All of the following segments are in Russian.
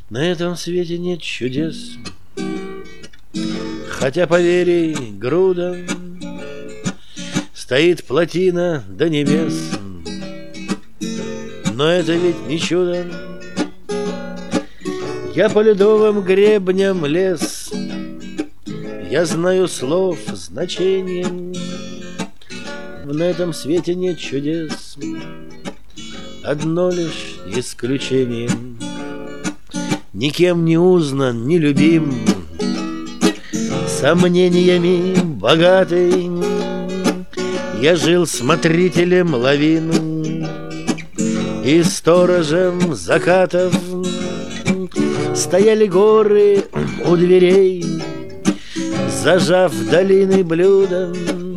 На этом свете нет чудес, хотя, поверь, грудом стоит плотина до небес. Но это ведь не чудо. Я по ледовым гребням лез, я знаю слов значение. На этом свете нет чудес, одно лишь исключение. Никем не узнан, не любим, сомнениями богатый, я жил смотрителем лавин и сторожем закатов. Стояли горы у дверей, зажав долины блюдом,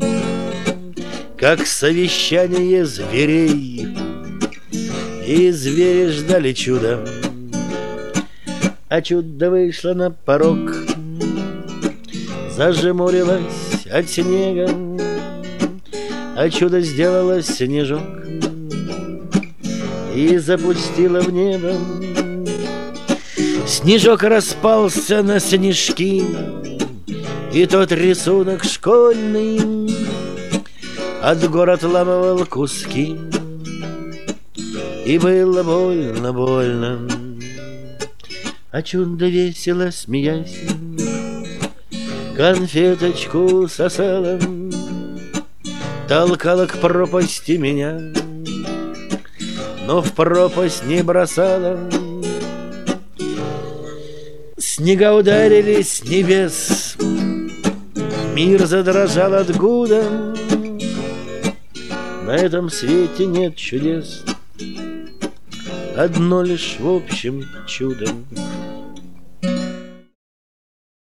как совещание зверей, и звери ждали чуда. А чудо вышло на порог, зажмурилась от снега, а чудо сделало снежок и запустило в небо. Снежок распался на снежки, и тот рисунок школьный от гор отламывал куски. И было больно, больно, а чудо весело смеясь конфеточку сосала, толкала к пропасти меня, но в пропасть не бросала. Снега ударили с небес, мир задрожал от гуда. На этом свете нет чудес, одно лишь в общем чудо.